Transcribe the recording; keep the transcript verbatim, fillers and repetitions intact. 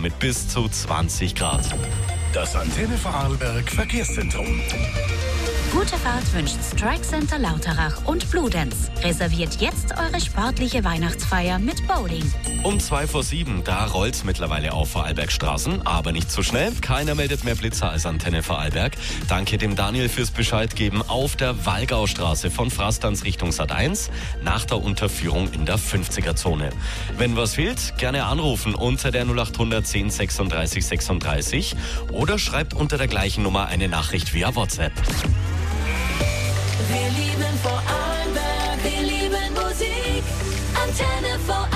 mit bis zu zwanzig Grad. Das Antenne Vorarlberg Verkehrszentrum. Gute Fahrt wünscht Strike Center Lauterach und Bludenz. Reserviert jetzt eure sportliche Weihnachtsfeier mit Bowling. Um zwei vor sieben, da rollt's mittlerweile auf Vorarlbergstraßen, aber nicht so schnell. Keiner meldet mehr Blitzer als Antenne Vorarlberg. Danke dem Daniel fürs Bescheidgeben auf der Wallgaustraße von Frastanz Richtung Sat eins nach der Unterführung in der fünfziger-Zone. Wenn was fehlt, gerne anrufen unter der null acht hundert zehn sechsunddreißig sechsunddreißig oder schreibt unter der gleichen Nummer eine Nachricht via WhatsApp. Wir lieben Vorarlberg, wir lieben Musik, Antenne Vorarlberg.